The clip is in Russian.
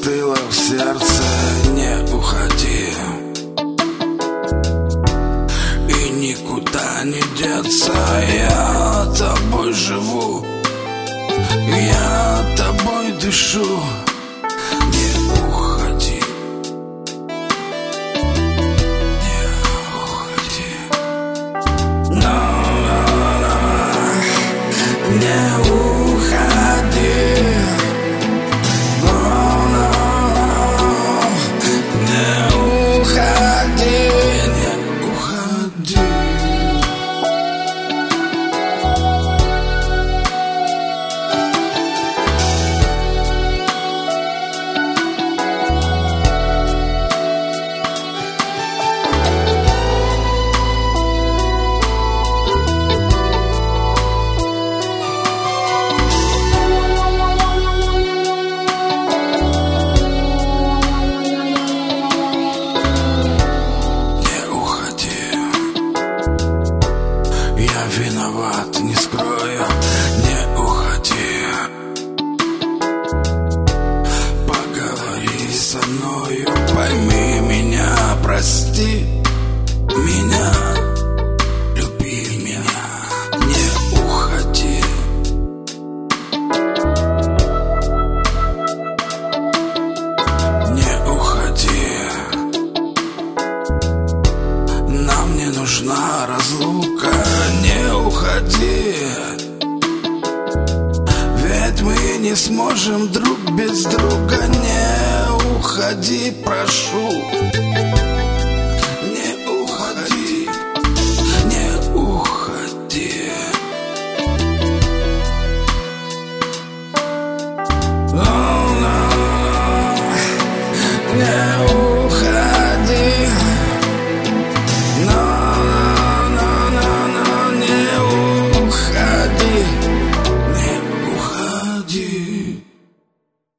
застыла в сердце, не уходи. И никуда не деться, я тобой живу, я тобой дышу. Не уходи, не уходи. Не уходи. Я виноват, не скрою, не уходи. Поговори со мною, пойми меня, прости меня, люби меня, не уходи. Не уходи. Нам не нужна разлука, не уходи. Ведь мы не сможем друг без друга. Не уходи, прошу.